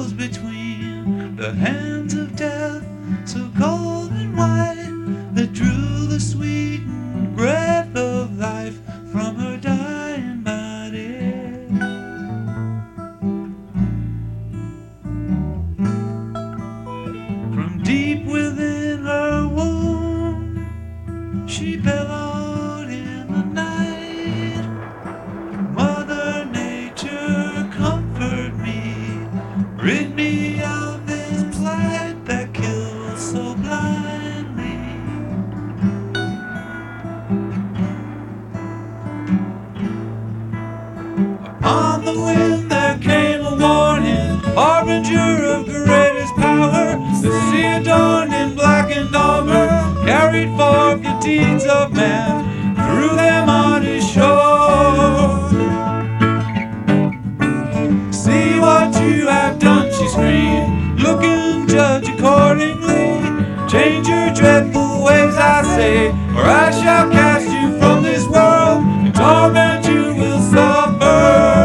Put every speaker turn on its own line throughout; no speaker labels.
rose between the hands of death, so cold and white, that drew the sweet breath of life from her dying body. From deep within her womb, she bellowed in the night, Mother Nature, comfort me, rid me of this plight that kills so blindly. Upon the wind there came a warning, harbinger of greatest power. The sea adorned in blackened armor carried forth the deeds of man, threw them on his shore. See what you have done, she screamed, look and judge accordingly. Change your dreadful ways, I say, or I shall cast you from this world. In torment you will suffer.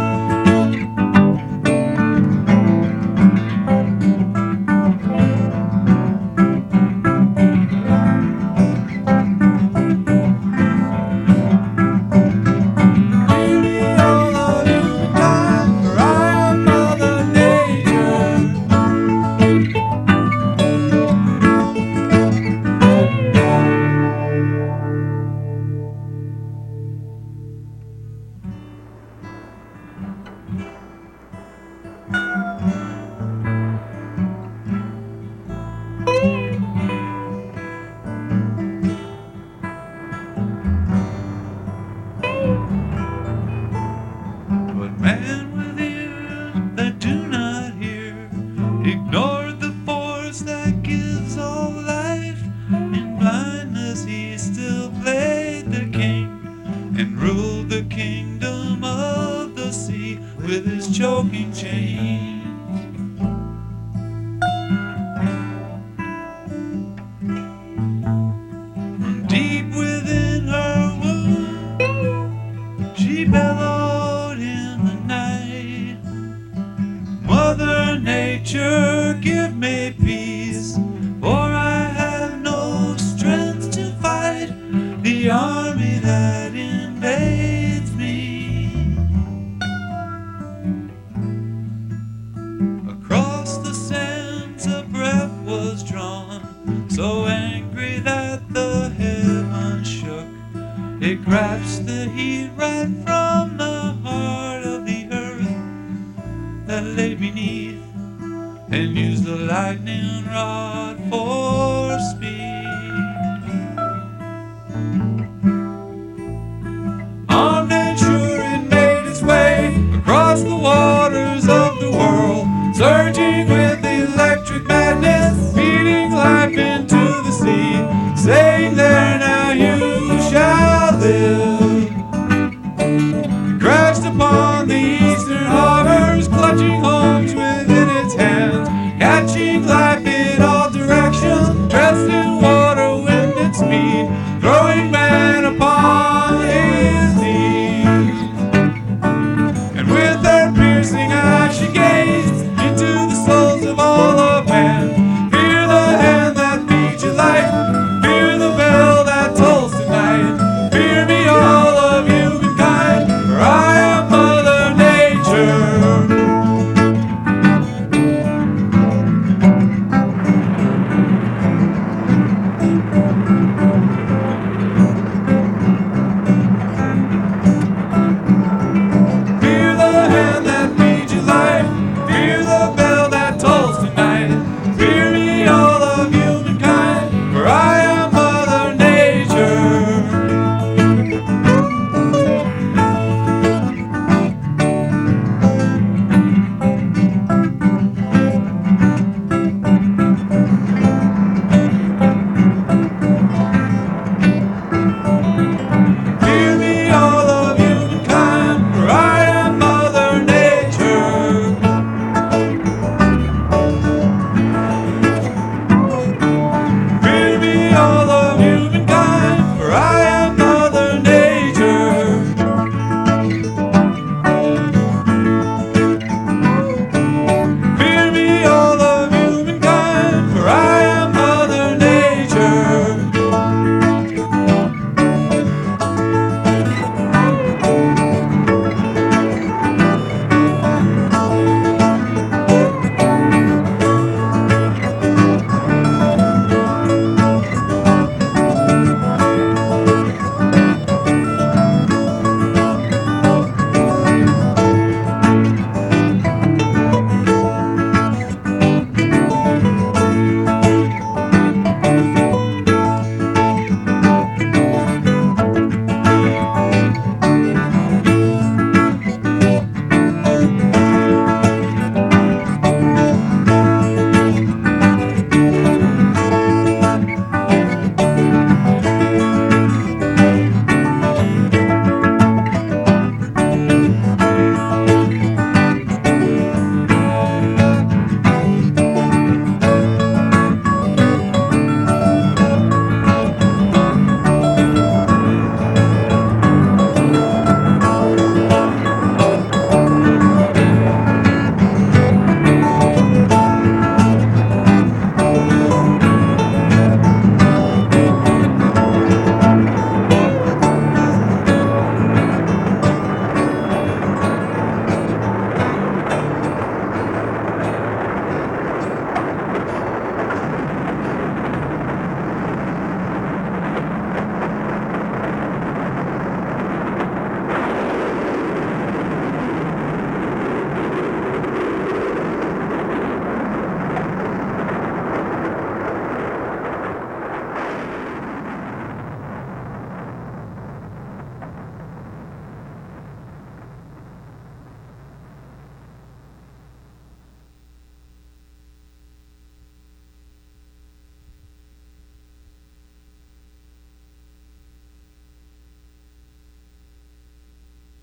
But man with ears that do not hear ignored the force that gives all life. In blindness he still played the king and ruled the kingdom of the sea with his choking chain. From deep within her womb, she bellowed in the night, Mother Nature, give me peace, for I have no strength to fight the army that invades me. Across the sands a breath was drawn, so angry that the heavens shook. It grasped the heat right from the heart of the earth that lay beneath, and used the lightning rod for